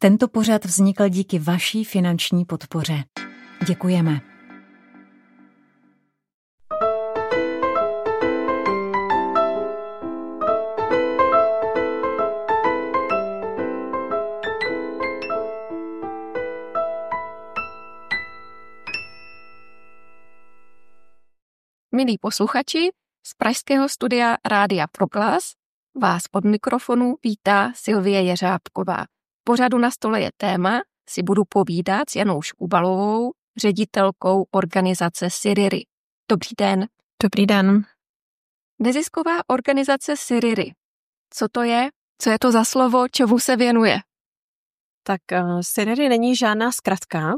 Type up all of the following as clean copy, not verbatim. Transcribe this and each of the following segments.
Tento pořad vznikl díky vaší finanční podpoře. Děkujeme. Milí posluchači, z pražského studia Rádia Proglas vás od mikrofonu vítá Sylvie Jeřábková. V pořadu Na stole je téma, si budu povídat s Janou Škubalovou, ředitelkou organizace SIRIRI. Dobrý den. Dobrý den. Nezisková organizace SIRIRI. Co to je? Co je to za slovo? Čemu se věnuje? Tak SIRIRI není žádná zkratka,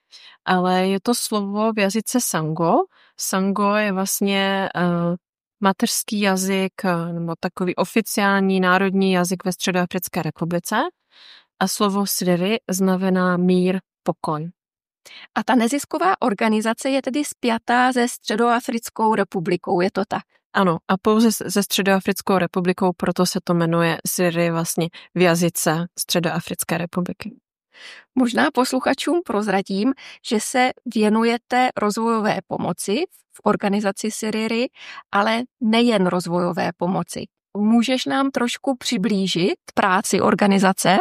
ale je to slovo v jazyce Sango. Sango je vlastně mateřský jazyk nebo takový oficiální národní jazyk ve Středoafrické republice a slovo SIRIRI znamená mír, pokoj. A ta nezisková organizace je tedy spjatá se Středoafrickou republikou, je to tak? Ano, a pouze se Středoafrickou republikou, proto se to jmenuje SIRIRI vlastně v jazyce Středoafrické republiky. Možná posluchačům prozradím, že se věnujete rozvojové pomoci v organizaci SIRIRI, ale nejen rozvojové pomoci. Můžeš nám trošku přiblížit práci organizace?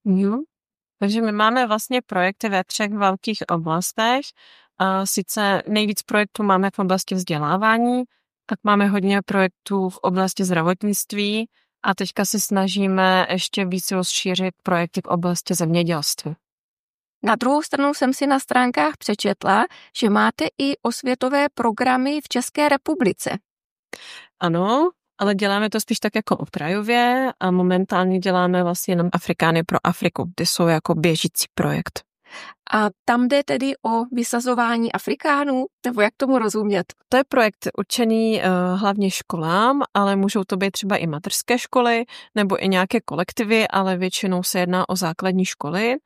Takže my máme vlastně projekty ve 3 velkých oblastech. Sice nejvíc projektů máme v oblasti vzdělávání, tak máme hodně projektů v oblasti zdravotnictví a teďka se snažíme ještě více rozšířit projekty v oblasti zemědělství. Na druhou stranu jsem si na stránkách přečetla, že máte i osvětové programy v České republice. Ano, ale děláme to spíš tak jako okrajově a momentálně děláme vlastně jenom Afrikány pro Afriku, ty jsou jako běžící projekt. A tam jde tedy o vysazování Afrikánů, nebo jak tomu rozumět? To je projekt určený hlavně školám, ale můžou to být třeba i mateřské školy nebo i nějaké kolektivy, ale většinou se jedná o základní školy,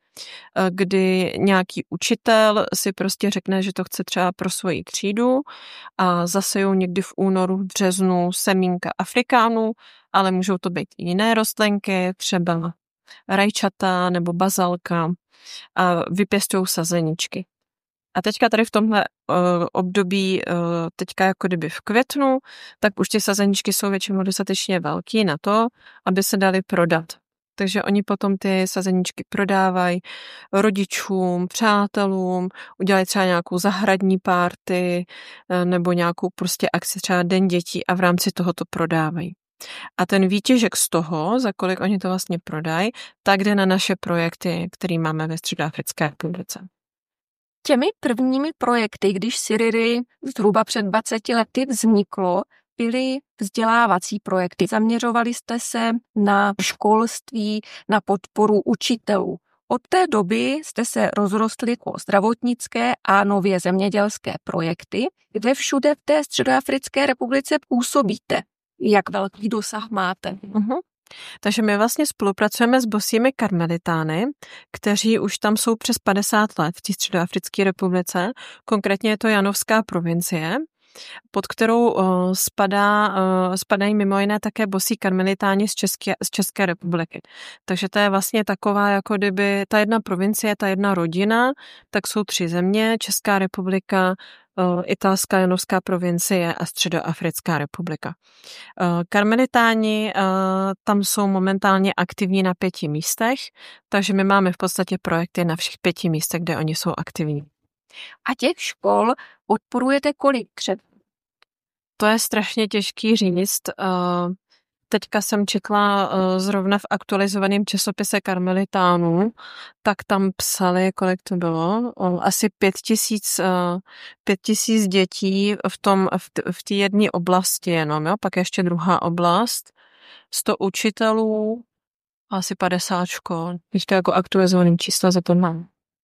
kdy nějaký učitel si prostě řekne, že to chce třeba pro svoji třídu a zasejou někdy v únoru, v březnu semínka Afrikánů, ale můžou to být i jiné rostlinky, třeba rajčata nebo bazalka a vypěstují sazeničky. A teďka tady v tomhle období, teďka jako kdyby v květnu, tak už ty sazeničky jsou většinou dostatečně velký na to, aby se daly prodat. Takže oni potom ty sazeničky prodávají rodičům, přátelům, udělají třeba nějakou zahradní party nebo nějakou prostě akci, třeba Den dětí a v rámci toho to prodávají. A ten výtěžek z toho, za kolik oni to vlastně prodají, tak jde na naše projekty, které máme ve Středoafrické republice. Těmi prvními projekty, když SIRIRI zhruba před 20 lety vzniklo, byly vzdělávací projekty. Zaměřovali jste se na školství, na podporu učitelů. Od té doby jste se rozrostli o zdravotnické a nově zemědělské projekty, kde všude v té Středoafrické republice působíte. Jak velký dosah máte? Takže my vlastně spolupracujeme s bosými karmelitány, kteří už tam jsou přes 50 let v té Středoafrické republice. Konkrétně je to Janovská provincie, pod kterou spadají mimo jiné také bosí karmelitáni z České republiky. Takže to je vlastně taková, jako kdyby ta jedna provincie, ta jedna rodina, tak jsou 3 země, Česká republika, Italská Janovská provincie a Středoafrická republika. Karmelitáni tam jsou momentálně aktivní na 5 místech, takže my máme v podstatě projekty na všech 5 místech, kde oni jsou aktivní. A těch škol podporujete kolik třeba? To je strašně těžký říct. Teďka jsem četla zrovna v aktualizovaném časopise Karmelitánů, tak tam psali, kolik to bylo, asi 5 000 dětí v té jedné oblasti jenom, jo? Pak ještě druhá oblast, 100 učitelů, asi 50 škol. Ještě jako aktualizovaný čísla za to mám.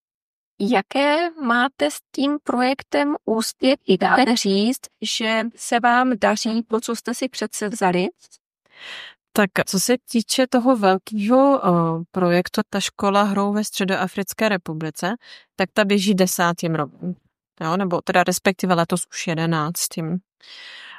Jaké máte s tím projektem úspěchy? Dáte říct, že se vám daří to, co jste si přece vzali? Tak co se týče toho velkého projektu, ta škola hrou ve Středoafrické republice, tak ta běží 10. rokem. Jo, nebo teda respektive letos už 11.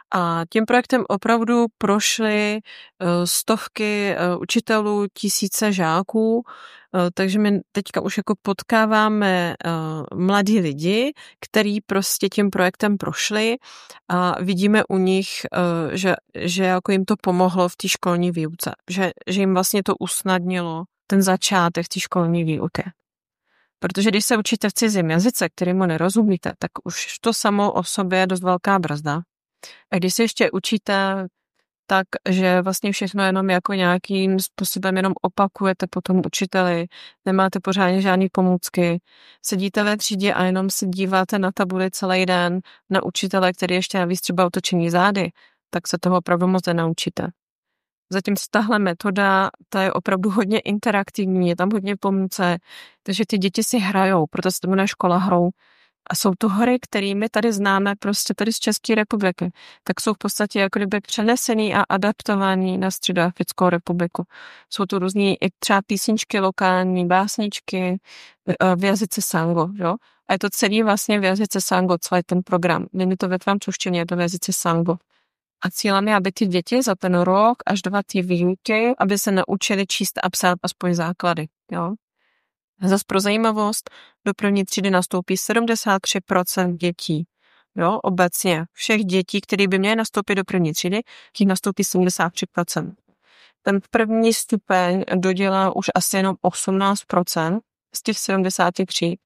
A tím projektem opravdu prošly stovky učitelů, tisíce žáků, takže my teďka už jako potkáváme mladí lidi, který prostě tím projektem prošli a vidíme u nich, že jako jim to pomohlo v té školní výuce, že jim vlastně to usnadnilo ten začátek té školní výuky. Protože když se učíte v cizím jazyce, kterému nerozumíte, tak už to samo o sobě je dost velká brzda. A když se ještě učíte tak, že vlastně všechno jenom jako nějakým způsobem jenom opakujete po tom učiteli, nemáte pořádně žádný pomůcky, sedíte ve třídě a jenom se díváte na tabuli celý den na učitele, který ještě navíc třeba otočení zády, tak se toho opravdu moc nenaučíte. Zatímco tahle metoda, ta je opravdu hodně interaktivní, je tam hodně pomůcek, takže ty děti si hrajou, proto se to jmenuje škola hrou. A jsou to hry, které my tady známe prostě tady z České republiky, tak jsou v podstatě jako kdyby přenesený a adaptovaný na Středoafrickou republiku. Jsou to různý i třeba písničky lokální, básničky v jazyce Sango, jo? A je to celý vlastně v jazyce Sango, celý ten program. Není to ve francouzštině, je to v jazyce Sango. A cílem je, aby ty děti za ten rok až 2 ty výuky, aby se naučili číst a psát aspoň základy, jo? Zas pro zajímavost, do první třídy nastoupí 73% dětí. Jo, obecně všech dětí, které by měly nastoupit do první třídy, jich nastoupí 73%. Ten první stupeň dodělá už asi jenom 18% z těch 73.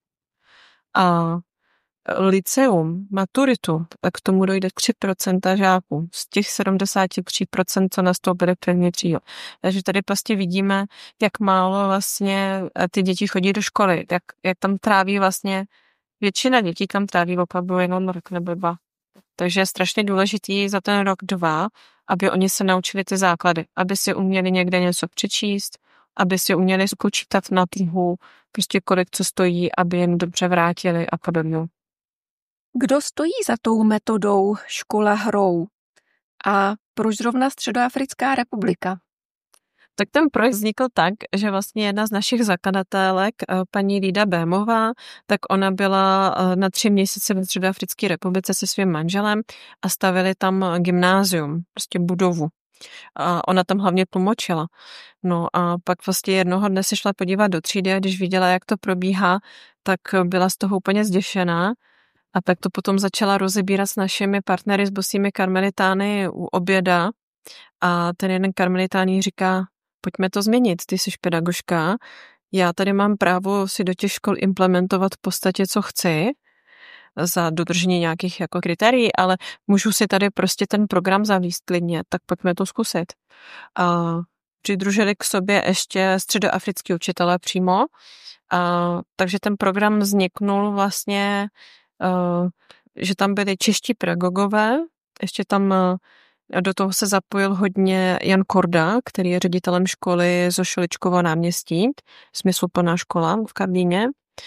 A lyceum, maturitu, tak k tomu dojde 3% žáků z těch 73%, co nastoupili první třídu. Takže tady prostě vidíme, jak málo vlastně ty děti chodí do školy, jak tam tráví vlastně, většina dětí tam tráví opravdu jenom rok nebo 2. Takže je strašně důležitý za ten rok 2, aby oni se naučili ty základy, aby si uměli někde něco přečíst, aby si uměli spočítat na trhu, prostě kolik co stojí, aby jim dobře vrátili a podobně. Kdo stojí za tou metodou škola hrou? A proč zrovna Středoafrická republika? Tak ten projekt vznikl tak, že vlastně jedna z našich zakladatelek, paní Lída Bémová, tak ona byla na 3 měsíce ve Středoafrické republice se svým manželem a stavili tam gymnázium, prostě budovu. A ona tam hlavně tlumočila. No a pak vlastně jednoho dne se šla podívat do třídy a když viděla, jak to probíhá, tak byla z toho úplně zděšená. A tak to potom začala rozebírat s našimi partnery, s bosými karmelitány u oběda. A ten jeden karmelitán jí říká, pojďme to změnit, ty jsi pedagožka, já tady mám právo si do těch škol implementovat v podstatě, co chci, za dodržení nějakých jako kritérií, ale můžu si tady prostě ten program zavést klidně, tak pojďme to zkusit. A přidružili k sobě ještě středoafrický učitelé přímo, takže ten program vzniknul vlastně, že tam byli čeští pedagogové, ještě tam do toho se zapojil hodně Jan Korda, který je ředitelem školy Zošiličkovo náměstí, smysluplná škola v Karlíně.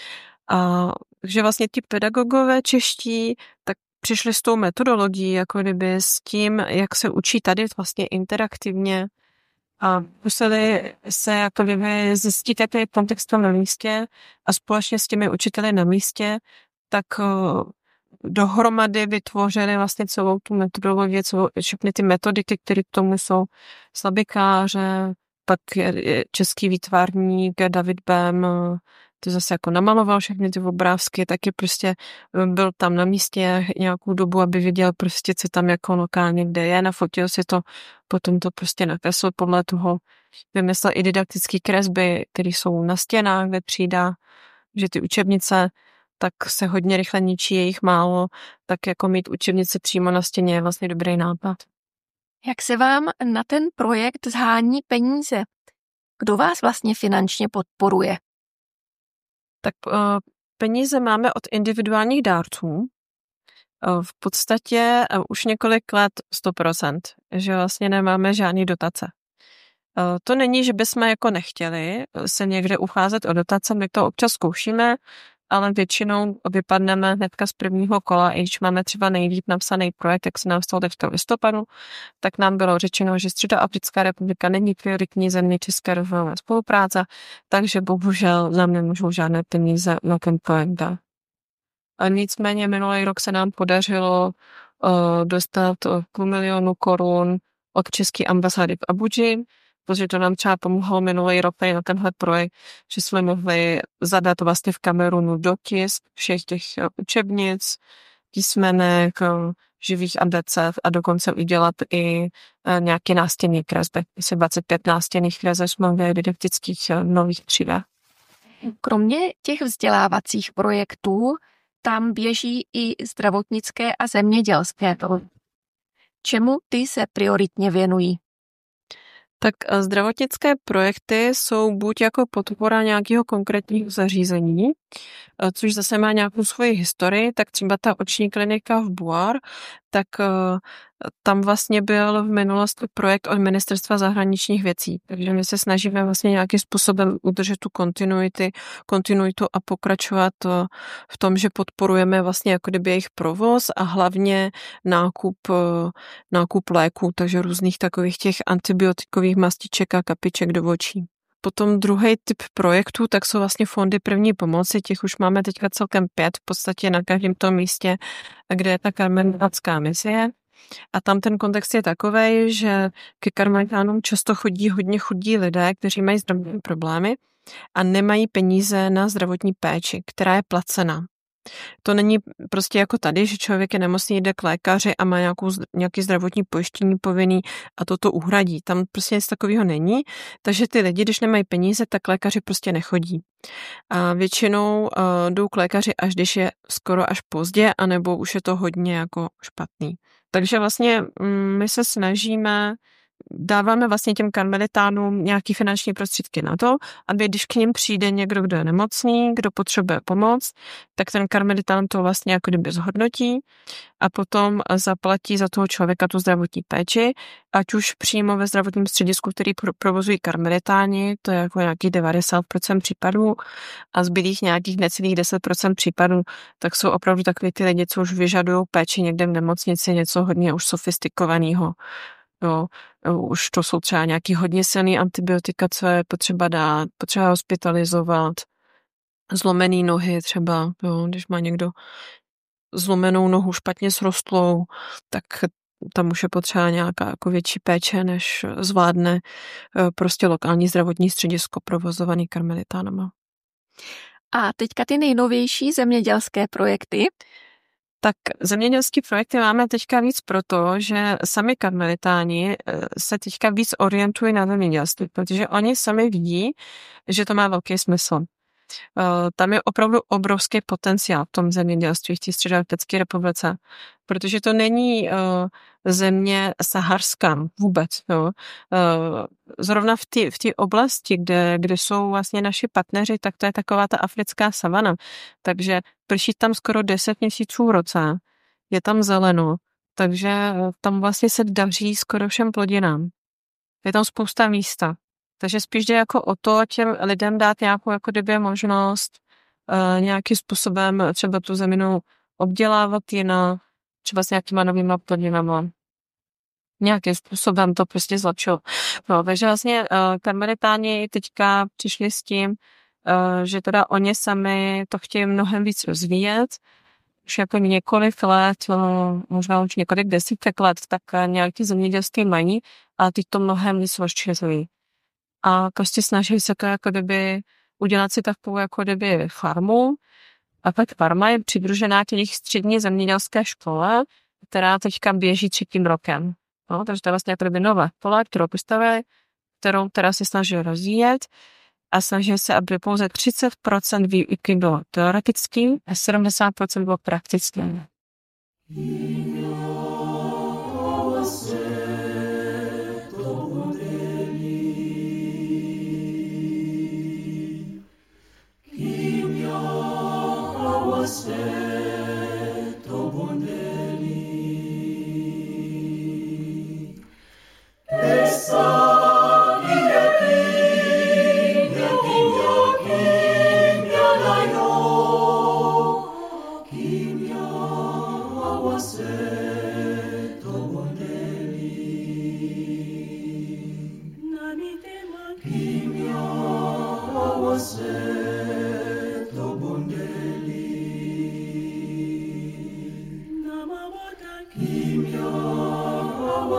Takže vlastně ti pedagogové čeští tak přišli s tou metodologií, jako kdyby s tím, jak se učí tady vlastně interaktivně a museli se jako kdyby zjistit, jaký je kontext na místě a společně s těmi učiteli na místě, tak dohromady vytvořili vlastně celou tu metodologii, všechny ty metodiky, které k tomu jsou, slabikáře, pak je český výtvarník David Bem, to zase jako namaloval všechny ty obrázky, taky prostě byl tam na místě nějakou dobu, aby viděl prostě, co tam jako lokálně kde je, nafotil si to, potom to prostě nakreslil podle toho, vymyslel i didaktické kresby, které jsou na stěnách ve třídách, že ty učebnice tak se hodně rychle ničí, je jich málo, tak jako mít učebnice přímo na stěně je vlastně dobrý nápad. Jak se vám na ten projekt shání peníze? Kdo vás vlastně finančně podporuje? Tak peníze máme od individuálních dárců. V podstatě už několik let 100%, že vlastně nemáme žádný dotace. To není, že bychom jako nechtěli se někde ucházet o dotace, my to občas zkoušíme, ale většinou vypadneme hnedka z prvního kola, i když máme třeba nejlíp napsaný projekt, jak se nám stalo v listopadu, tak nám bylo řečeno, že Středoafrická republika není prioritní země české rozvojové spolupráce, takže bohužel nám nemůžou žádné peníze na ten projekt dát. A nicméně minulý rok se nám podařilo dostat $500 000 korun od české ambasády v Abuji, protože to nám třeba pomohlo minulý rok na tenhle projekt, že jsme mohli zadat vlastně v Kamerunu dotisk všech těch učebnic, písmenek, živých abecev a dokonce udělat i nějaké nástěnné kresby. Asi 25 nástěnných kreseb jsme v didaktických nových třídách. Kromě těch vzdělávacích projektů tam běží i zdravotnické a zemědělské. Čemu ty se prioritně věnují? Tak zdravotnické projekty jsou buď jako podpora nějakého konkrétního zařízení, což zase má nějakou svoji historii, tak třeba ta oční klinika v Buar, tak tam vlastně byl v minulosti projekt od Ministerstva zahraničních věcí. Takže my se snažíme vlastně nějakým způsobem udržet tu kontinuitu a pokračovat v tom, že podporujeme vlastně jako kdyby jejich provoz a hlavně nákup léků, takže různých takových těch antibiotikových mastiček a kapiček do očí. Potom druhý typ projektů, tak jsou vlastně fondy první pomoci, těch už máme teďka celkem 5, v podstatě na každém tom místě, kde je ta karmelitánská misie. A tam ten kontext je takovej, že ke karmelitánům často chodí hodně chudí lidé, kteří mají zdravotní problémy a nemají peníze na zdravotní péči, která je placena. To není prostě jako tady, že člověk je nemocný, jde k lékaři a má nějaký zdravotní pojištění povinný a toto uhradí. Tam prostě nic takového není, takže ty lidi, když nemají peníze, tak lékaři prostě nechodí. A většinou jdou k lékaři, až když je skoro až pozdě, anebo už je to hodně jako špatný. Takže vlastně my se snažíme, dáváme vlastně těm karmelitánům nějaký finanční prostředky na to, aby když k nim přijde někdo, kdo je nemocný, kdo potřebuje pomoc, tak ten karmelitán to vlastně jako kdyby zhodnotí a potom zaplatí za toho člověka tu zdravotní péči, ať už přímo ve zdravotním středisku, který provozují karmelitáni, to je jako nějakých 90% případů a zbylých nějakých necelých 10% případů, tak jsou opravdu takový ty lidi, co už vyžadují péči někde v nemocnici, něco hodně už sofistikovaného. Jo, už to jsou třeba nějaký hodně silný antibiotika, co je potřeba dát, potřeba hospitalizovat, zlomený nohy třeba, jo, když má někdo zlomenou nohu špatně srostlou, tak tam už je potřeba nějaká jako větší péče, než zvládne prostě lokální zdravotní středisko provozovaný karmelitánama. A teďka ty nejnovější zemědělské projekty. Tak zemědělské projekty máme teďka víc proto, že sami karmelitáni se teďka víc orientují na zemědělství, protože oni sami vidí, že to má velký smysl. Tam je opravdu obrovský potenciál v tom zemědělství v té Středoafrické republice, protože to není země saharská vůbec. Jo. Zrovna v té oblasti, kde jsou vlastně naši partneři, tak to je taková ta africká savana. Takže prší tam skoro 10 měsíců v roce, je tam zeleno, takže tam vlastně se daří skoro všem plodinám. Je tam spousta místa. Takže spíš jde jako o to těm lidem dát nějakou jako kdyby možnost nějakým způsobem třeba tu zeminu obdělávat jinak, třeba s nějakýma novýma plodinama. Nějakým způsobem to prostě zlepšilo. No, takže vlastně karmelitáni teďka přišli s tím, že teda oni sami to chtějí mnohem víc rozvíjet. Už jako několik let, možná už několik desítek let, tak nějaký zemědělství mají a teď to mnohem víc rozšiřují. A prostě snaží se to jako kdyby udělat si takovou jako kdyby farmu. A tak farma je přidružená k jejich střední zemědělské škole, která teďka běží 3. rokem. No, takže to je vlastně jako kdyby nová škola, kterou postavili, kterou teda si snaží rozvíjet a snaží se, aby pouze 30% výuky bylo teoretickým a 70% bylo praktickým.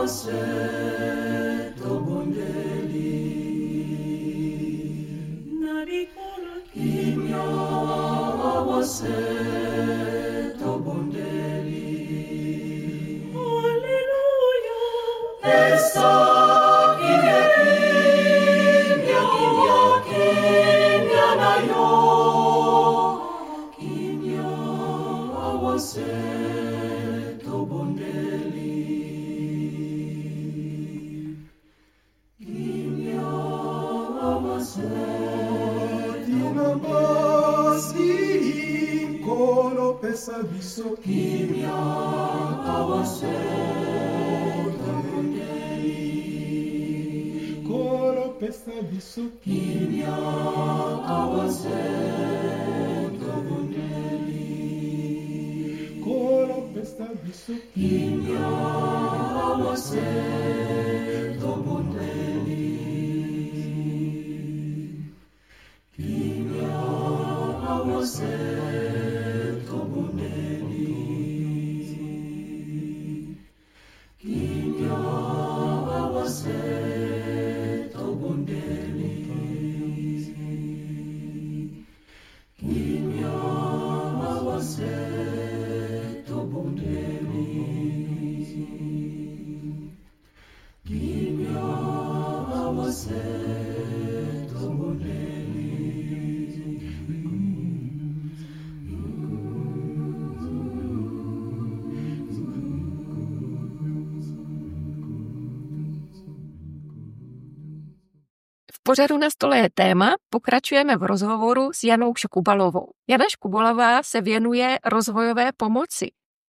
V pořadu Na stole je téma, pokračujeme v rozhovoru s Janou Škubalovou. Jana Škubalová se věnuje rozvojové pomoci.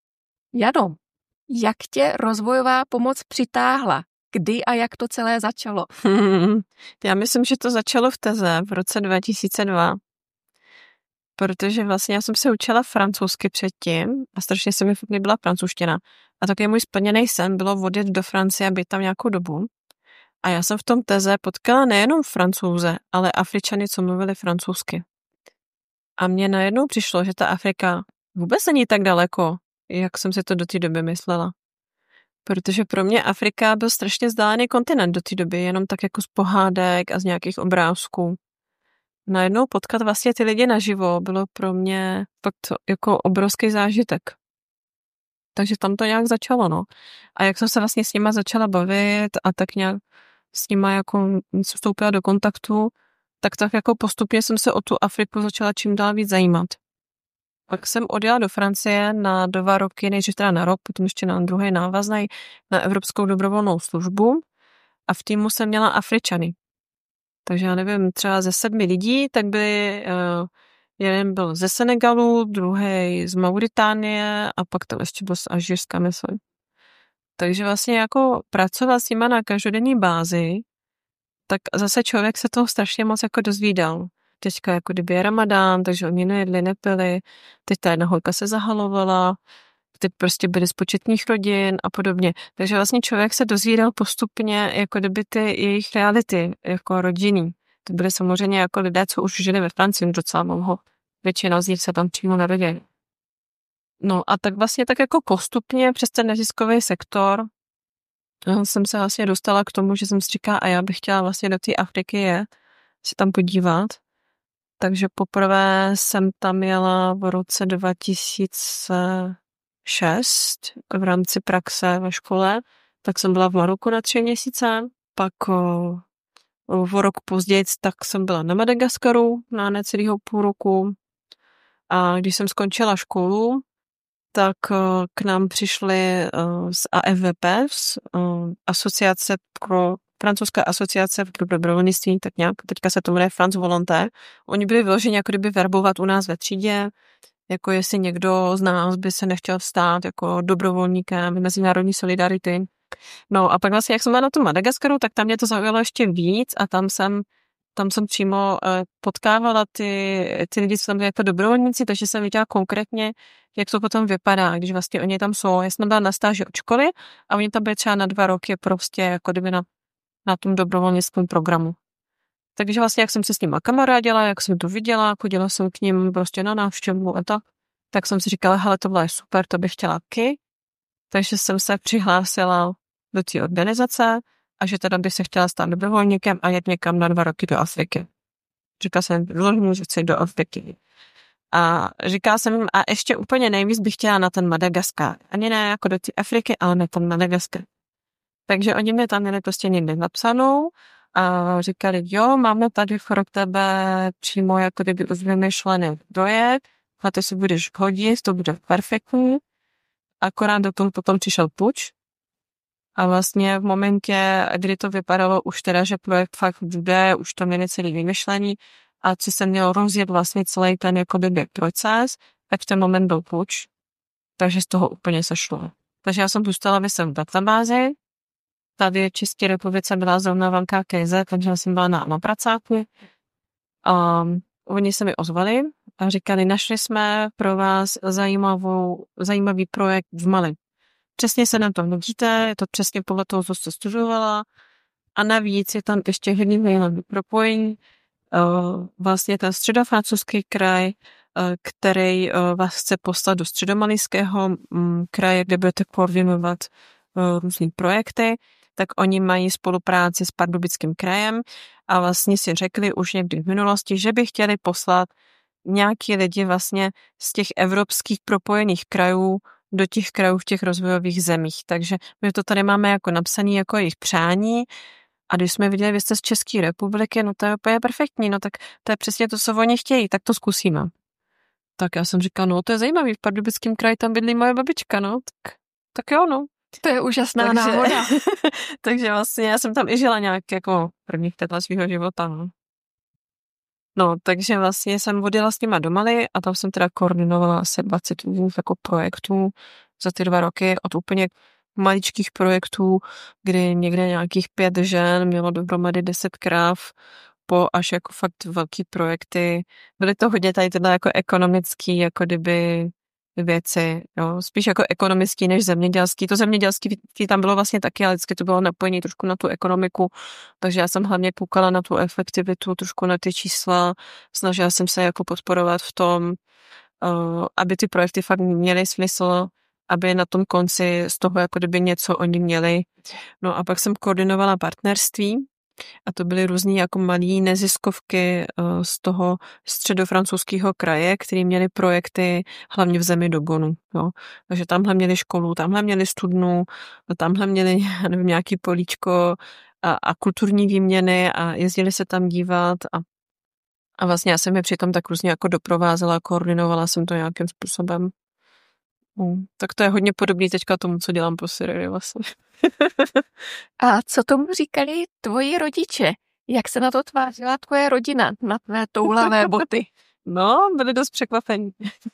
Jano, jak tě rozvojová pomoc přitáhla? Kdy a jak to celé začalo? Já myslím, že to začalo v teze v roce 2002, protože vlastně já jsem se učila francouzsky předtím a strašně se mi líbila francouzština. A taky můj splněný sen bylo odjet do Francie a být tam nějakou dobu. A já jsem v tom teze potkala nejenom Francouze, ale Afričany, co mluvili francouzsky. A mně najednou přišlo, že ta Afrika vůbec není tak daleko, jak jsem si to do té doby myslela. Protože pro mě Afrika byl strašně vzdálený kontinent do té doby, jenom tak jako z pohádek a z nějakých obrázků. Najednou potkat vlastně ty lidi naživo bylo pro mě fakt jako obrovský zážitek. Takže tam to nějak začalo, no. A jak jsem se vlastně s nima začala bavit a tak nějak s nima jako vstoupila do kontaktu, tak jako postupně jsem se o tu Afriku začala čím dál víc zajímat. Pak jsem odjela do Francie na 2 roky, nejdřív teda na rok, potom ještě na druhý návazný, na Evropskou dobrovolnou službu a v týmu jsem měla Afričany. Takže já nevím, třeba ze 7 lidí, tak byli, jeden byl ze Senegalu, druhý z Mauritánie a pak tam ještě byl z Alžírska, myslím. Takže vlastně jako pracovat s nima na každodenní bázi, tak zase člověk se toho strašně moc jako dozvídal. Teďka jako kdyby je Ramadán, takže oni nejedli, nepili, teď ta jedna holka se zahalovala, teď prostě byli z početních rodin a podobně. Takže vlastně člověk se dozvídal postupně jako kdyby ty jejich reality, jako rodinný. To byly samozřejmě jako lidé, co už žili ve Francii docela dlouho. Většina z nich se tam přímo narodili. No a tak vlastně tak jako postupně přes ten neziskový sektor jsem se vlastně dostala k tomu, že jsem si říkala, a já bych chtěla vlastně do té Afriky se tam podívat. Takže poprvé jsem tam jela v roce 2006 v rámci praxe ve škole, tak jsem byla v Maroku na 3 měsíce, pak o rok později tak jsem byla na Madagaskaru na necelého půl roku a když jsem skončila školu, tak k nám přišli z AFVP, z francouzská asociace v dobrovolnictví, tak nějak, teďka se to jmenuje France Volontaire. Oni byli vyloženi jako kdyby verbovat u nás ve třídě, jako jestli někdo z nás by se nechtěl stát jako dobrovolníkem mezinárodní solidarity. No a pak vlastně, jak jsem byla na tom Madagaskaru, tak tam mě to zaujalo ještě víc a tam jsem přímo potkávala ty lidi, co tam byli jako dobrovolníci, takže jsem viděla konkrétně, jak to potom vypadá, když vlastně oni tam jsou. Já jsem byla na stáži od školy a oni tam byli třeba na 2 roky prostě jako kdyby na tom dobrovolnickém programu. Takže vlastně, jak jsem se s nima kamarádila, jak jsem to viděla, chodila jsem k nim prostě na návštěvu a tak jsem si říkala, hele, tohle je super, to bych chtěla taky. Takže jsem se přihlásila do té organizace a že teda by se chtěla stát dobrovolníkem a jet někam na 2 roky do Afriky. Říkala jsem, že chci do Afriky. A říkala jsem jim, a ještě úplně nejvíc bych chtěla na ten Madagaskar. Ani ne jako do té Afriky, ale na ten Madagaskar. Takže oni mě tam měli prostě někde napsanou a říkali, jo, máme tady pro tebe přímo jako kdyby už vymyšlený projekt, a ty si budeš hodit, to bude perfektní. Akorát do toho potom přišel puč. A vlastně v momentě, kdy to vypadalo už teda, že projekt fakt bude, už to měli celý vymyšlený a co se mělo rozjet vlastně celý ten jako kdyby proces, tak v ten moment byl puč. Takže z toho úplně sešlo. Takže já jsem zůstala v databázi. Tady v České republice byla zrovna velká krize, takže jsem byla na pracáku. Oni se mi ozvali a říkali, našli jsme pro vás zajímavý projekt v Mali. Přesně se nám to hodíte, je to přesně podle toho, co jste studovala. A navíc je tam ještě hodně propojení. Vlastně ten středofrancouzský kraj, který vás chce poslat do středomalijského kraje, kde budete koordinovat různý projekty, tak oni mají spolupráci s Pardubickým krajem a vlastně si řekli už někdy v minulosti, že by chtěli poslat nějaký lidi vlastně z těch evropských propojených krajů do těch krajů v těch rozvojových zemích. Takže my to tady máme jako napsané jako jejich přání a když jsme viděli, vy jste z České republiky, no to je úplně perfektní, no tak to je přesně to, co oni chtějí, tak to zkusíme. Tak já jsem říkala, no to je zajímavý, v Pardubickém kraji tam bydlí moje babička, no, tak jo, no. To je úžasná náhoda. Takže vlastně já jsem tam i žila nějak jako prvních let svýho života, no. No, takže vlastně jsem odjela s nima do Mali a tam jsem teda koordinovala asi 20 jako projektů za ty 2 roky od úplně maličkých projektů, kdy někde nějakých 5 žen mělo dohromady 10 kráv po až jako fakt velký projekty. Byly to hodně tady tyhle jako ekonomický, jako kdyby věci, jo, spíš jako ekonomický než zemědělský. To zemědělský tam bylo vlastně taky, ale vždycky to bylo napojení trošku na tu ekonomiku, takže já jsem hlavně koukala na tu efektivitu, trošku na ty čísla, snažila jsem se jako podporovat v tom, aby ty projekty fakt měly smysl, aby na tom konci z toho jako kdyby něco oni měli. No a pak jsem koordinovala partnerství, a to byly různý jako malý neziskovky z toho středofrancouzského kraje, který měli projekty hlavně v zemi Dogonu. Jo. Takže tamhle měli školu, tamhle měli studnu, tamhle měli nevím, nějaký políčko a kulturní výměny a jezdili se tam dívat a vlastně já jsem je přitom tak různě jako doprovázela, koordinovala jsem to nějakým způsobem. Tak to je hodně podobný teďka tomu, co dělám po Syrii vlastně. A co tomu říkali tvoji rodiče? Jak se na to tvářila tvoje rodina, na tvé toulavé boty? No, byli dost překvapení.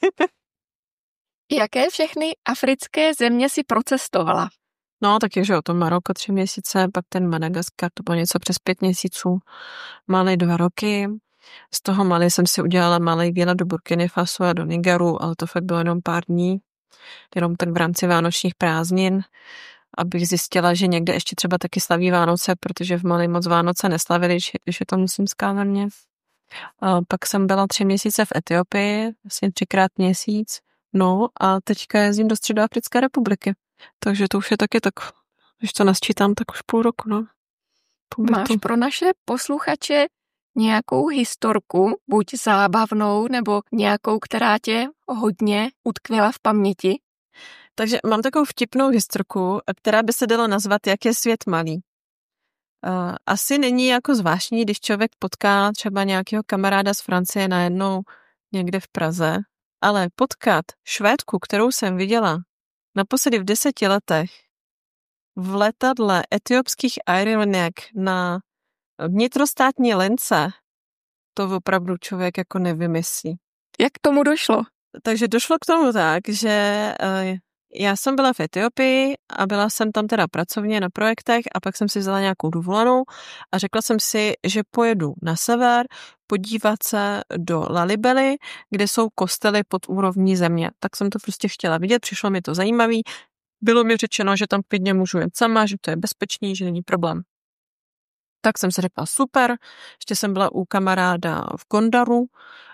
Jaké všechny africké země si procestovala? No, tak je, že o tom Maroko 3 měsíce, pak ten Madagaskar, to bylo něco přes 5 měsíců, Mali 2 roky. Z toho Mali jsem si udělala malý výlet do Burkiny Faso a do Nigeru, ale to fakt bylo jenom pár dní, jenom tak v rámci vánočních prázdnin, abych zjistila, že někde ještě třeba taky slaví Vánoce, protože v Mali moc Vánoce neslavili, když je to muslimská země. Pak jsem byla 3 měsíce v Etiopii, vlastně 3krát měsíc, no a teďka jezdím do Středoafrické republiky. Takže to už je taky tak, když to nasčítám, tak už půl roku, no. Máš pro naše posluchače nějakou historku, buď zábavnou, nebo nějakou, která tě hodně utkvěla v paměti? Takže mám takovou vtipnou historku, která by se dalo nazvat, jak je svět malý. Asi není jako zvláštní, když člověk potká třeba nějakého kamaráda z Francie najednou někde v Praze, ale potkat Švédku, kterou jsem viděla naposledy v 10 letech v letadle etiopských Aerolinek na vnitrostátní lince, to opravdu člověk jako nevymyslí. Jak k tomu došlo? Takže došlo k tomu tak, že já jsem byla v Etiopii a byla jsem tam teda pracovně na projektech a pak jsem si vzala nějakou dovolenou a řekla jsem si, že pojedu na sever podívat se do Lalibely, kde jsou kostely pod úrovní země. Tak jsem to prostě chtěla vidět, přišlo mi to zajímavý. Bylo mi řečeno, že tam klidně můžu jet sama, že to je bezpečný, že není problém. Tak jsem si řekla super, ještě jsem byla u kamaráda v Gondaru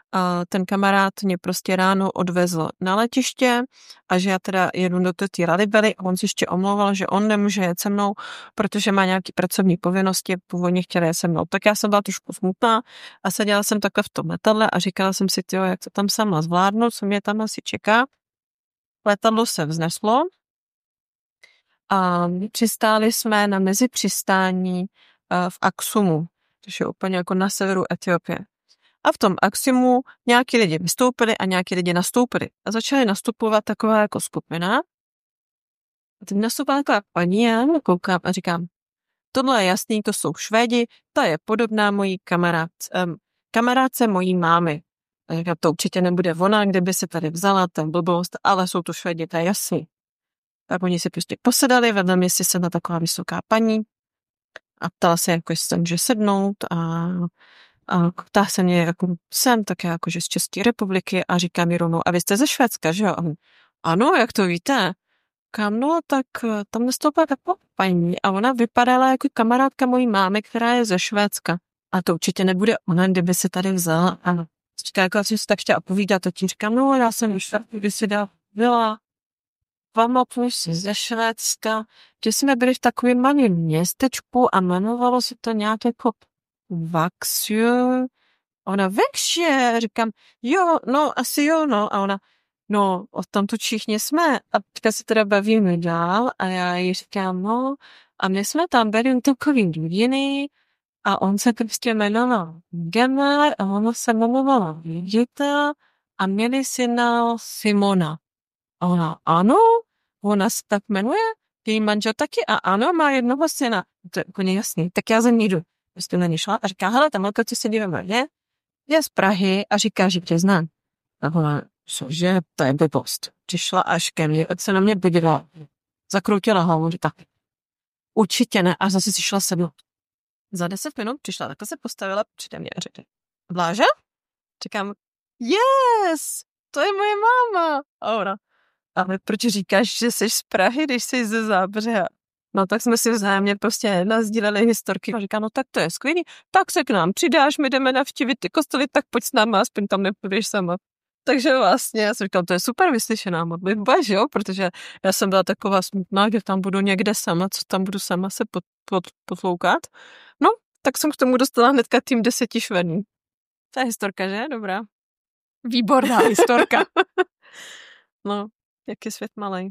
a ten kamarád mě prostě ráno odvezl na letiště a že já teda jedu do té Lalibely a on si ještě omlouval, že on nemůže jet se mnou, protože má nějaké pracovní povinnosti, původně chtěl jet se mnou. Tak já jsem byla trošku smutná a seděla jsem takhle v tom letadle a říkala jsem si, tyjo, jak to tam sama zvládnu, co mě tam asi čeká. Letadlo se vzneslo a přistáli jsme na mezipřistání v Aksumu, což je úplně jako na severu Etiopie. A v tom Aksumu nějaký lidi vystoupili a nějaký lidi nastoupili. A začali nastupovat taková jako skupina. A teď nastoupila taková paní, já koukám a říkám, tohle je jasný, to jsou Švédi, ta je podobná mojí kamarádce mojí mámy. A říkám, to určitě nebude ona, kde by se tady vzala ten blbost, ale jsou to Švédi, to je jasný. Tak oni si prostě posedali, vedle mě si sedla taková vysoká paní a ptala se, jako jestli tam může sednout a ptá se mě, jako jsem také jakože z České republiky a říká mi rovnou, a vy jste ze Švédska, že jo? Ano, jak to víte? Říkám, no tak tam nastoupila taková paní a ona vypadala jako kamarádka mojí mámy, která je ze Švédska. A to určitě nebude ona, kdyby se tady vzala. A říká, jako jsem si tak chtěla povídat, a tím říkám, no já jsem když si byla pamatuju si ze Švédska, že jsme byli v takovém malém městečku a jmenovalo se to nějak jako Vaxjö. Ona, Växjö, říkám, jo, no, asi jo, no. A ona, no, o tom tu všichni jsme. A teďka se teda bavíme dál a já jí říkám, no, a my jsme tam byli takový rodiny a on se prostě jmenoval Gemer a ona se jmenovala Birgitta a měli syna Simona. A ona, ano, ona se tak jmenuje, její manžel taky a ano, má jednoho syna. To je úplně jasný. Tak já za ní jdu. Prostě na ní šla a říká, hele, tam co se dívám, je z Prahy a říká, že tě znám. A ona, cože, to je blbost. Přišla až ke mně, se na mě podívala. Zakroutila hlavu, že tak. Určitě ne. A zase si šla sednout. Za 10 minut přišla, takhle se postavila přede mě a řekla, Bláža? Říkám, yes, to je moje máma. A ona, ale proč říkáš, že jsi z Prahy, když jsi ze Zábřeha? No tak jsme si vzájemně prostě nasdíleli historky. A říká, no tak to je skvělý, tak se k nám přidáš, my jdeme navštívit ty kostely, tak pojď s náma, aspoň tam nepůjdeš sama. Takže vlastně já jsem říkal, to je super vyslyšená modlitba, že jo, protože já jsem byla taková smutná, že tam budu někde sama, co tam budu sama se potloukat. No, tak jsem k tomu dostala hnedka tým 10 Švédů. To je historka, že? Dobrá. Výborná historka. No, jak je svět malej.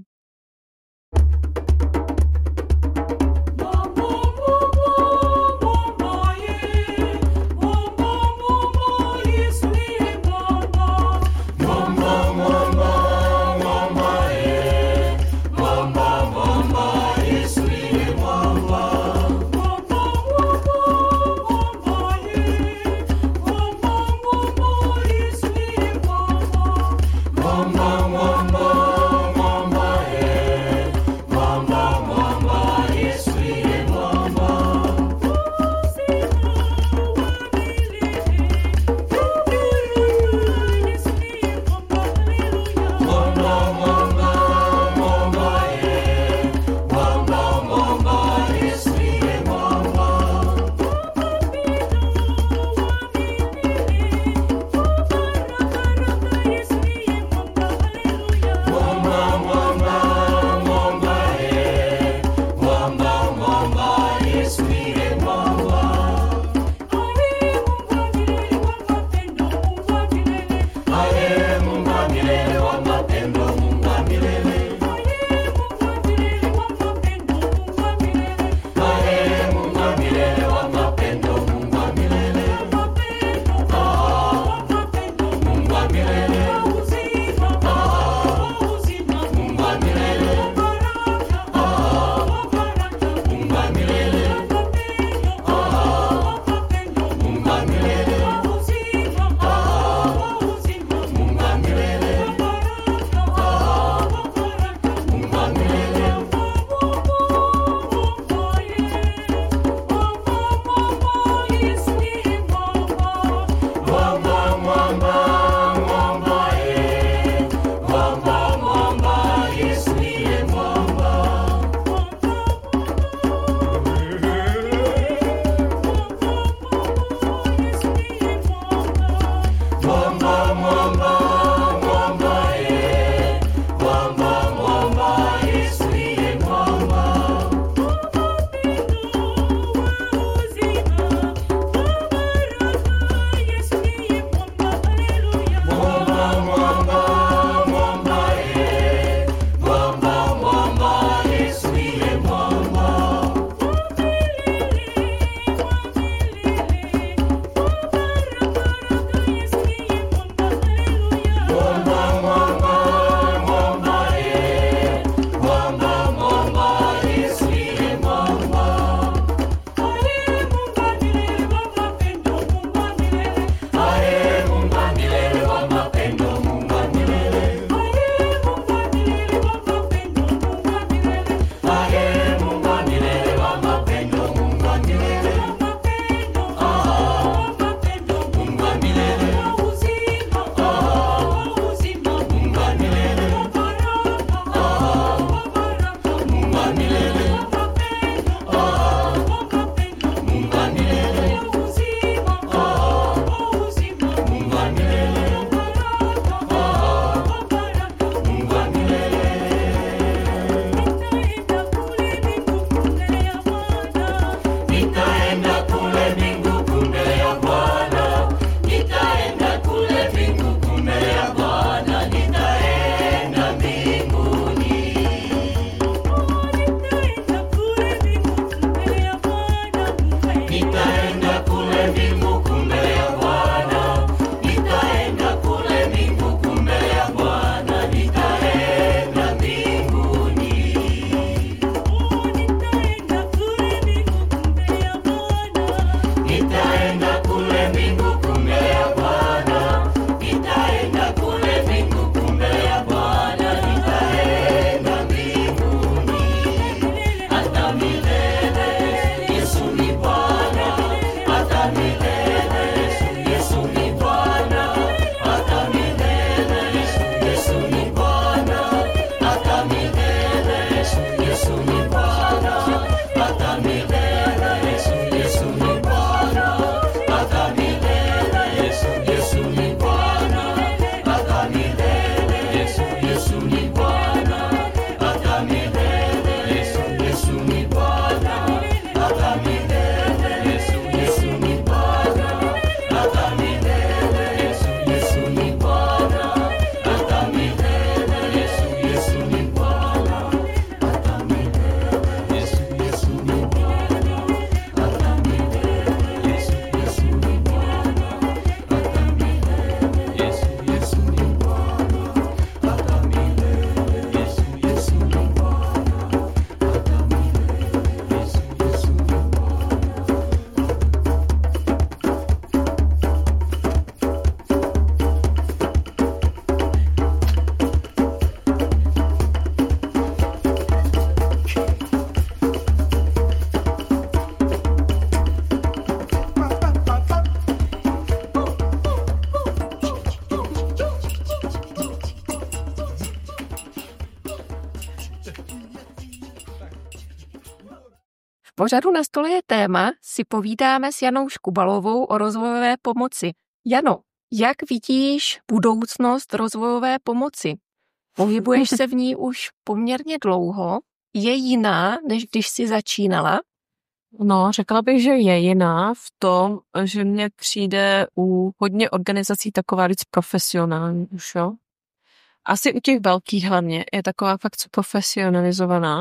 pořadu Na stole je téma si povídáme s Janou Škubalovou o rozvojové pomoci. Jano, jak vidíš budoucnost rozvojové pomoci? Pohybuješ se v ní už poměrně dlouho. Je jiná, než když jsi začínala? No, řekla bych, že je jiná v tom, že mně přijde u hodně organizací taková víc profesionální už, jo. Asi u těch velkých hlavně je taková fakt profesionalizovaná.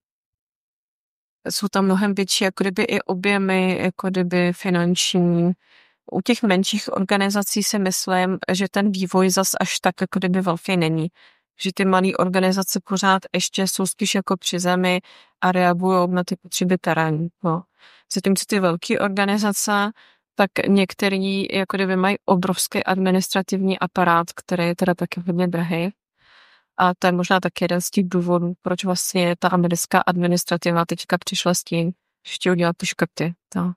Jsou tam mnohem větší, jako kdyby i objemy, jako kdyby finanční. U těch menších organizací si myslím, že ten vývoj zas až tak jako kdyby velký není. Že ty malé organizace pořád ještě jsou spíš jako při zemi a reagují na ty potřeby terénu. No. Zatímco ty velké organizace, tak některý jako kdyby mají obrovský administrativní aparát, který je teda taky hodně drahý. A to je možná taky jeden z těch důvodů, proč vlastně ta americká administrativa teďka přišla s tím, že chtějí udělat ty škrty.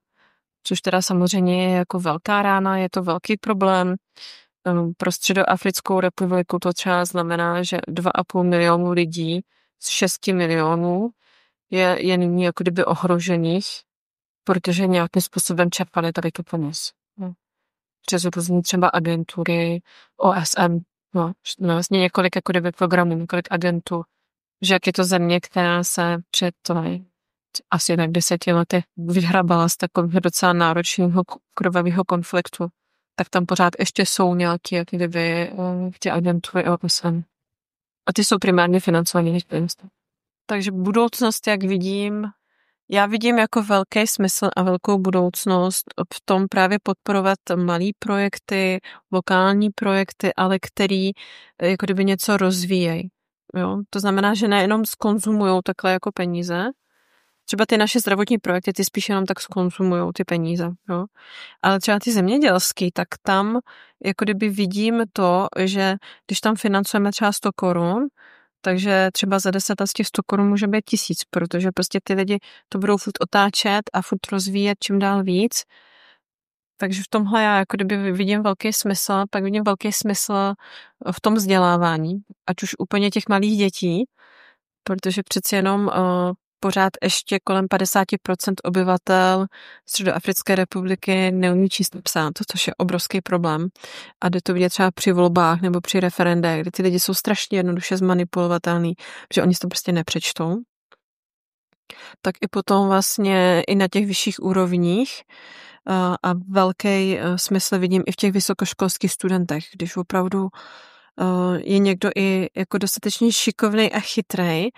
Což teda samozřejmě je jako velká rána, je to velký problém. Pro Středoafrickou republiku to třeba znamená, že 2,5 milionu lidí z 6 milionů je nyní jako kdyby ohrožených, protože nějakým způsobem čerpali tady to peněz. Přes různý třeba agentury, OSN, vlastně několik jako kdyby programů, několik agentů, že jak je to země, která se před asi tak 10 lety vyhrabala z takového docela náročného krvavého konfliktu, tak tam pořád ještě jsou nějaké jak kdyby ty agentury OSN. A ty jsou primárně financované. Takže budoucnost, jak vidím, já vidím jako velký smysl a velkou budoucnost v tom právě podporovat malý projekty, lokální projekty, ale který jako kdyby něco rozvíjejí. Jo? To znamená, že nejenom skonzumujou takhle jako peníze, třeba ty naše zdravotní projekty, ty spíš jenom tak skonzumujou ty peníze. Jo? Ale třeba ty zemědělský, tak tam jako kdyby vidím to, že když tam financujeme třeba 100 korun, takže třeba za 10 z těch 100 korun může být 1000, protože prostě ty lidi to budou furt otáčet a furt rozvíjet čím dál víc. Takže v tomhle já jako kdyby vidím velký smysl, pak vidím velký smysl v tom vzdělávání, ať už úplně těch malých dětí, protože přeci jenom pořád ještě kolem 50% obyvatel Středoafrické republiky neumí číst a psát, což je obrovský problém. A jde to vidět třeba při volbách nebo při referendech, kde ty lidi jsou strašně jednoduše zmanipulovatelný, protože oni to prostě nepřečtou. Tak i potom vlastně i na těch vyšších úrovních a velký smysl vidím i v těch vysokoškolských studentech, když opravdu je někdo i jako dostatečně šikovnej a chytrej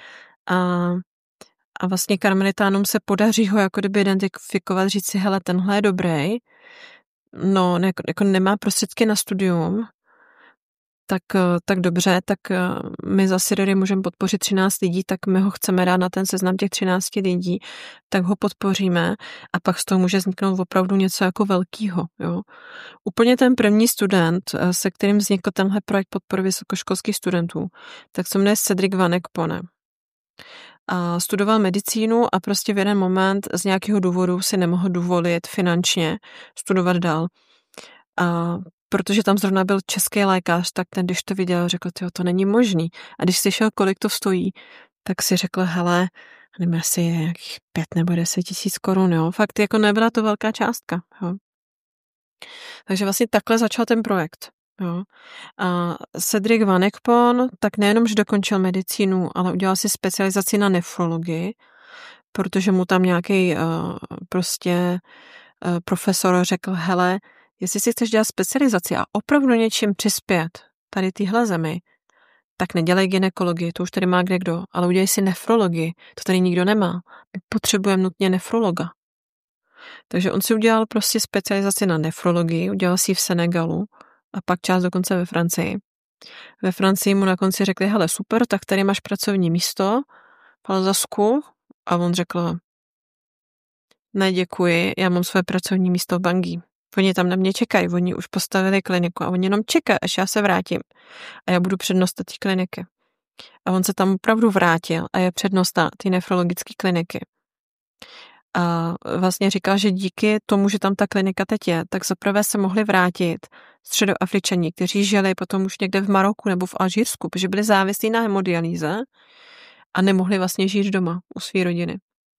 a vlastně karmelitánům se podaří ho jako kdyby identifikovat, říct si, hele, tenhle je dobrý, no jako nemá prostředky na studium, tak dobře, tak my za Siriry můžeme podpořit 13 lidí, tak my ho chceme dát na ten seznam těch 13 lidí, tak ho podpoříme a pak z toho může vzniknout opravdu něco jako velkýho. Jo. Úplně ten první student, se kterým vznikl tenhle projekt podpory vysokoškolských studentů, tak se jmenuje Cedric Van Ekpone. A studoval medicínu a prostě v jeden moment z nějakého důvodu si nemohl dovolit finančně studovat dál. A protože tam zrovna byl český lékař, tak ten, když to viděl, řekl, to není možný. A když slyšel, kolik to stojí, tak si řekl, hele, nevím, asi je nějakých 5 nebo 10 tisíc korun, jo. Fakt jako nebyla to velká částka, jo. Takže vlastně takhle začal ten projekt, jo. A Cedric Van Ekpone, tak nejenom, že dokončil medicínu, ale udělal si specializaci na nefrologii, protože mu tam nějaký profesor řekl, hele, jestli si chceš dělat specializaci a opravdu něčím přispět tady téhle zemi, tak nedělej gynekologii, to už tady má kdekdo, ale udělej si nefrologii, to tady nikdo nemá. My potřebujeme nutně nefrologa. Takže on si udělal prostě specializaci na nefrologii, udělal si ji v Senegalu a pak část dokonce ve Francii. Ve Francii mu na konci řekli, hele super, tak tady máš pracovní místo v Alzasku a on řekl, ne děkuji, já mám své pracovní místo v Bangui. Oni tam na mě čekají, oni už postavili kliniku a oni jenom čekají, až já se vrátím a já budu přednostat ty kliniky. A on se tam opravdu vrátil a je přednosta ty nefrologické kliniky. A vlastně říkal, že díky tomu, že tam ta klinika teď je, tak zaprvé se mohli vrátit Středoafričani, kteří žili potom už někde v Maroku nebo v Alžírsku, protože byli závislí na hemodialýze a nemohli vlastně žít doma u své rodiny.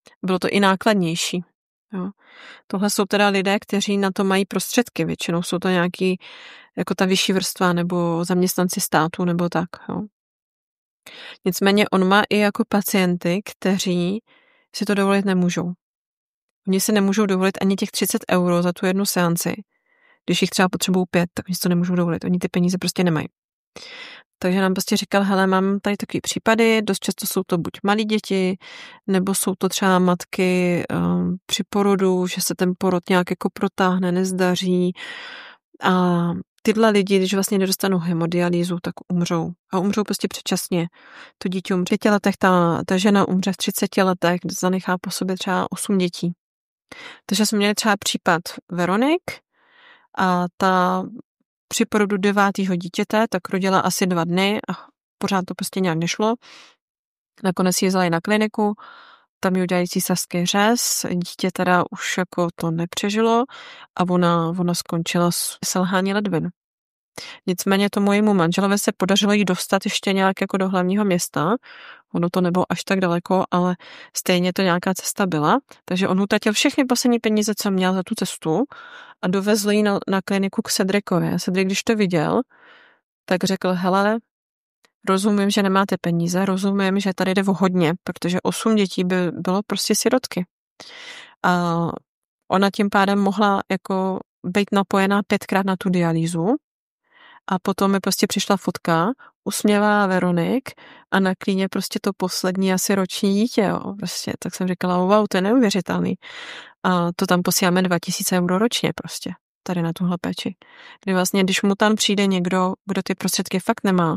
Bylo to i nákladnější. Jo. Tohle jsou teda lidé, kteří na to mají prostředky. Většinou jsou to nějaký, jako ta vyšší vrstva, nebo zaměstnanci státu, nebo tak. Jo. Nicméně on má i jako pacienty, kteří si to dovolit nemůžou. Oni si nemůžou dovolit ani těch 30 € za tu jednu seanci. Když jich třeba potřebují 5, tak oni si to nemůžou dovolit. Oni ty peníze prostě nemají. Takže nám prostě říkal, hele, mám tady takový případy, dost často jsou to buď malí děti, nebo jsou to třeba matky při porodu, že se ten porod nějak jako protáhne, nezdaří. A tyhle lidi, když vlastně nedostanou hemodialýzu, tak umřou. A umřou prostě předčasně. To dítě umře v 5 letech, ta žena umře v 30 letech, zanechá po sobě třeba 8 dětí. Takže jsme měli třeba případ Veronik a ta při porodu 9. dítěte tak rodila asi 2 dny a pořád to prostě nějak nešlo. Nakonec ji vzali na kliniku, tam ji udělali císařský řez, dítě teda už jako to nepřežilo a ona skončila s selhání ledvin. Nicméně tomu jejímu manželovi se podařilo jí dostat ještě nějak jako do hlavního města. Ono to nebylo až tak daleko, ale stejně to nějaká cesta byla. Takže on utratil všechny poslední peníze, co měl za tu cestu a dovezl ji na kliniku k Cedricovi. Cedric, když to viděl, tak řekl, hele, rozumím, že nemáte peníze, rozumím, že tady jde o hodně, protože 8 dětí by bylo prostě sirotky. A ona tím pádem mohla jako být napojená 5krát na tu dialýzu. A potom mi prostě přišla fotka, usměvá Veronik a na klíně prostě to poslední asi roční dítě, jo, prostě. Tak jsem říkala, wow, to je neuvěřitelný. A to tam posíláme 2000 € ročně prostě, tady na tuhle péči. Kdy vlastně, když mu tam přijde někdo, kdo ty prostředky fakt nemá,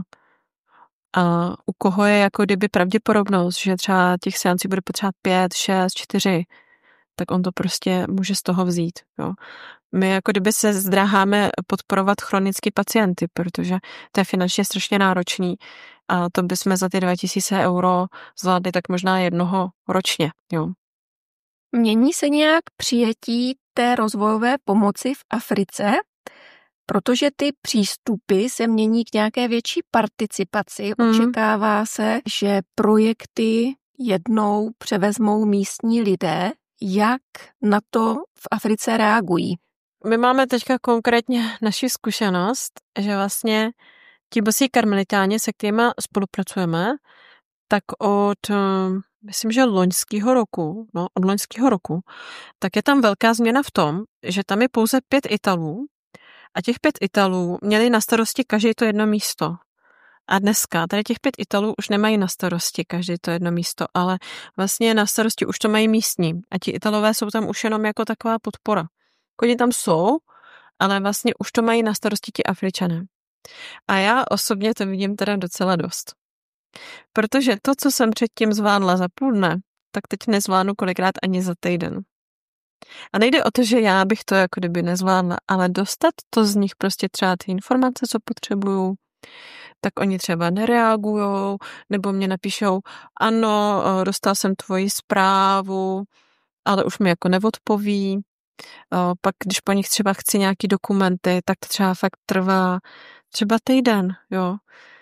a u koho je jako kdyby pravděpodobnost, že třeba těch seancí bude potřebovat 5, 6, 4, tak on to prostě může z toho vzít, jo. My jako kdyby se zdráháme podporovat chronický pacienty, protože to je finančně strašně náročný a to bychom za ty 2000 € zvládli tak možná jednoho ročně. Jo. Mění se nějak přijetí té rozvojové pomoci v Africe, protože ty přístupy se mění k nějaké větší participaci. Očekává se, že projekty jednou převezmou místní lidé. Jak na to v Africe reagují? My máme teďka konkrétně naši zkušenost, že vlastně ti bosí karmelitáni, se kterými spolupracujeme, tak myslím, že od loňského roku, tak je tam velká změna v tom, že tam je pouze 5 Italů a těch 5 Italů měli na starosti každý to jedno místo. A dneska tady těch 5 Italů už nemají na starosti každý to jedno místo, ale vlastně na starosti už to mají místní. A ti Italové jsou tam už jenom jako taková podpora. Oni tam jsou, ale vlastně už to mají na starosti ti Afričané. A já osobně to vidím teda docela dost. Protože to, co jsem předtím zvládla za půl dne, tak teď nezvládnu kolikrát ani za týden. A nejde o to, že já bych to jako kdyby nezvládla, ale dostat to z nich prostě třeba ty informace, co potřebuju, tak oni třeba nereagujou, nebo mě napíšou, ano, dostal jsem tvoji zprávu, ale už mi jako neodpoví. Pak, když po nich třeba chci nějaký dokumenty, tak to třeba fakt trvá třeba týden, jo.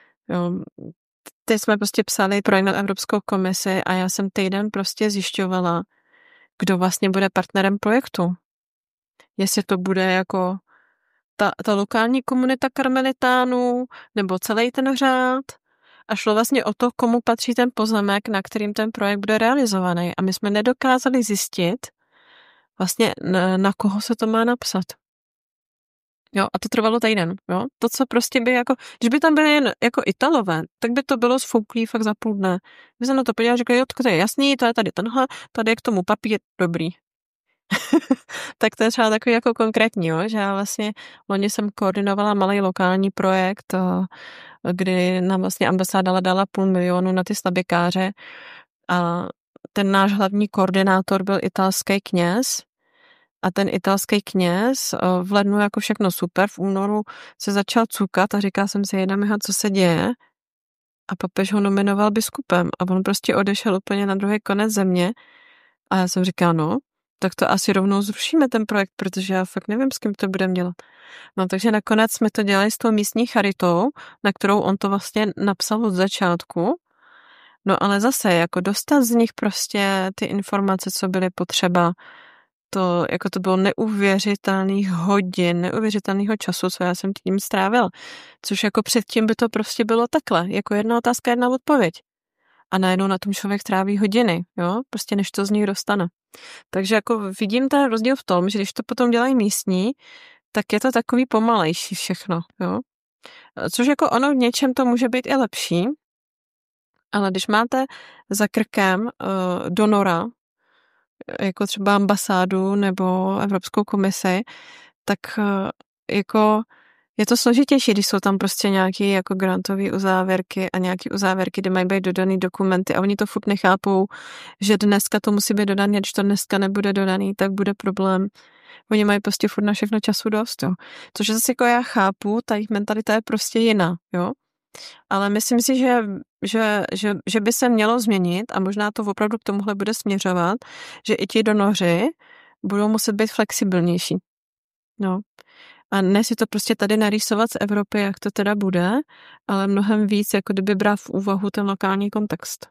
Teď jsme prostě psali pro Evropskou komisi a já jsem týden prostě zjišťovala, kdo vlastně bude partnerem projektu. Jestli to bude jako ta lokální komunita karmelitánů nebo celý ten řád. A šlo vlastně o to, komu patří ten pozemek, na kterým ten projekt bude realizovaný. A my jsme nedokázali zjistit vlastně na koho se to má napsat. Jo, a to trvalo týden, jo. To, co prostě by jako, když by tam byly jen jako Italové, tak by to bylo sfouklý fakt za půl dne. My jsme na to podívali, řekli, jo, to je jasný, to je tady tenhle, tady je k tomu papír, dobrý. Tak to je třeba takový jako konkrétní, jo, že já vlastně loni jsem koordinovala malý lokální projekt, kdy nám vlastně ambasáda dala 500 000 na ty slaběkáře a ten náš hlavní koordinátor byl italský kněz a ten italský kněz v lednu jako všechno super, v únoru se začal cukat a říkal jsem si, jedeme, co se děje, a papež ho nominoval biskupem a on prostě odešel úplně na druhý konec země a já jsem říkala, no, tak to asi rovnou zrušíme ten projekt, protože já fakt nevím, s kým to budeme dělat. No takže nakonec jsme to dělali s tou místní charitou, na kterou on to vlastně napsal od začátku No ale zase, jako dostat z nich prostě ty informace, co byly potřeba, to bylo neuvěřitelných hodin, neuvěřitelného času, co já jsem tím strávil. Což jako předtím by to prostě bylo takhle, jako jedna otázka, jedna odpověď. A najednou na tom člověk tráví hodiny, jo, prostě než to z něj dostane. Takže jako vidím ten rozdíl v tom, že když to potom dělají místní, tak je to takový pomalejší všechno, jo. Což jako ono v něčem to může být i lepší, ale když máte za krkem donora, jako třeba ambasádu nebo Evropskou komisi, tak jako je to složitější, když jsou tam prostě nějaké jako grantové uzávěrky a nějaké uzávěrky, kde mají být dodaný dokumenty a oni to furt nechápou, že dneska to musí být dodaný a když to dneska nebude dodaný, tak bude problém. Oni mají prostě furt na všechno času dost, jo. Což zase jako já chápu, ta jejich mentalita je prostě jiná, jo. Ale myslím si, že by se mělo změnit a možná to opravdu k tomuhle bude směřovat, že i ti donoři budou muset být flexibilnější. No. A ne si to prostě tady narýsovat z Evropy, jak to teda bude, ale mnohem víc, jako kdyby brát v úvahu ten lokální kontext.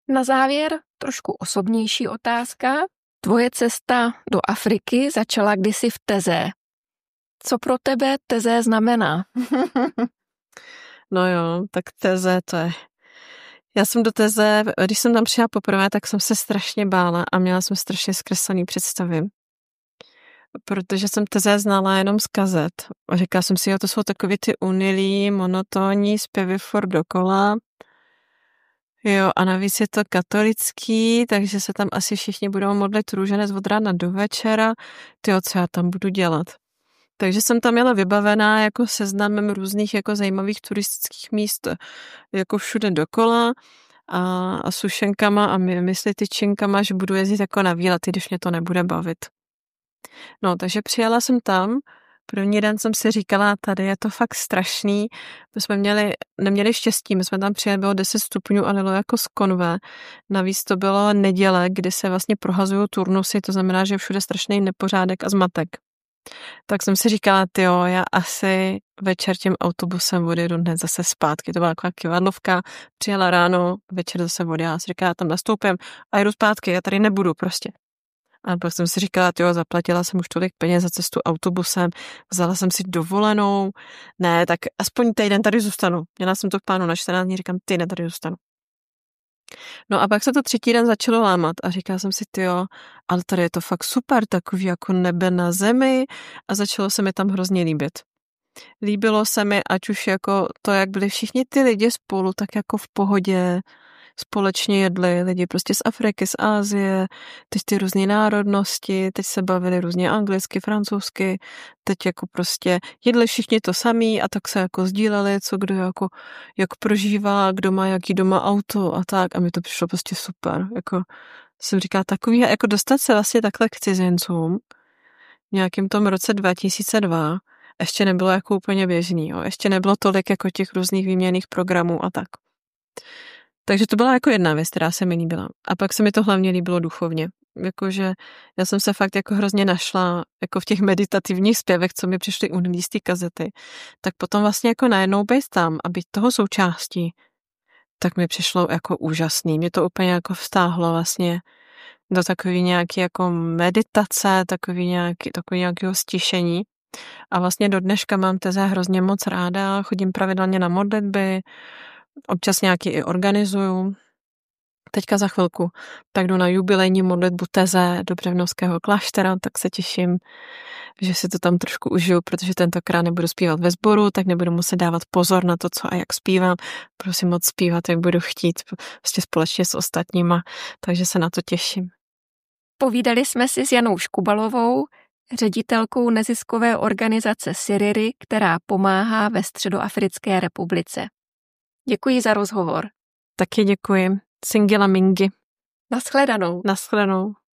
Na závěr trošku osobnější otázka. Tvoje cesta do Afriky začala kdysi v Teze. Co pro tebe Teze znamená? No jo, tak Teze to je... Já jsem do Teze, když jsem tam přijela poprvé, tak jsem se strašně bála a měla jsem strašně zkreslený představy. Protože jsem Teze znala jenom z kazet. A říkala jsem si, jo, to jsou takový ty unilý, monotónní zpěvy furt dokola. Jo, a navíc je to katolický, takže se tam asi všichni budou modlit růženec od rána do večera. Tyjo, co já tam budu dělat? Takže jsem tam jela vybavená jako seznamem různých jako zajímavých turistických míst jako všude dokola a sušenkama a mysli tyčinkama, že budu jezdit jako na výlety, když mě to nebude bavit. No, takže přijela jsem tam. První den jsem si říkala, tady je to fakt strašný. My jsme neměli štěstí, my jsme tam přijeli, bylo 10 stupňů a bylo jako z konve. Navíc to bylo neděle, kdy se vlastně prohazují turnusy, to znamená, že je všude strašný nepořádek a zmatek. Tak jsem si říkala, tyjo, já asi večer tím autobusem odjedu hned zase zpátky. To byla taková kivadlovka, přijela ráno, večer zase odjela. Já si říkala, tam nastoupím a jdu zpátky, já tady nebudu prostě. A pak jsem si říkala, tyjo, zaplatila jsem už tolik peněz za cestu autobusem, vzala jsem si dovolenou, ne, tak aspoň týden tady zůstanu. Měla jsem to v plánu na 14 dní, říkám, týden tady zůstanu. No a pak se to 3. den začalo lámat a říkala jsem si, tyjo, ale tady je to fakt super, takový jako nebe na zemi a začalo se mi tam hrozně líbit. Líbilo se mi, ať už jako to, jak byli všichni ty lidi spolu, tak jako v pohodě, společně jedli lidi prostě z Afriky, z Asie, teď ty různé národnosti, teď se bavili různě anglicky, francouzsky, teď jako prostě jedli všichni to samý a tak se jako sdíleli, co kdo jako jak prožívá, kdo má jaký doma auto a tak a mi to přišlo prostě super. Jako jsem říkala takový, jako dostat se vlastně takhle k cizincům v nějakým tom roce 2002 ještě nebylo jako úplně běžný, jo. Ještě nebylo tolik jako těch různých výměnných programů a tak. Takže to byla jako jedna věc, která se mi líbila. A pak se mi to hlavně líbilo duchovně. Jakože já jsem se fakt jako hrozně našla jako v těch meditativních zpěvech, co mi přišly unilý z té kazety. Tak potom vlastně jako najednou být tam a být toho součástí, tak mi přišlo jako úžasný. Mě to úplně jako vstáhlo vlastně do takový nějaký jako meditace, takový nějakého stišení. A vlastně do dneška mám Teze hrozně moc ráda, chodím pravidelně na modlitby, občas nějaký i organizuju. Teďka za chvilku tak jdu na jubilejní modlitbu Teze do Břevnovského kláštera, tak se těším, že si to tam trošku užiju, protože tentokrát nebudu zpívat ve sboru, tak nebudu muset dávat pozor na to, co a jak zpívám. Prosím moc zpívat, jak budu chtít, prostě společně s ostatníma, takže se na to těším. Povídali jsme si s Janou Škubalovou, ředitelkou neziskové organizace Siriri, která pomáhá ve Středoafrické republice. Děkuji za rozhovor. Taky děkuji. Singila Mingi. Naschledanou. Naschledanou.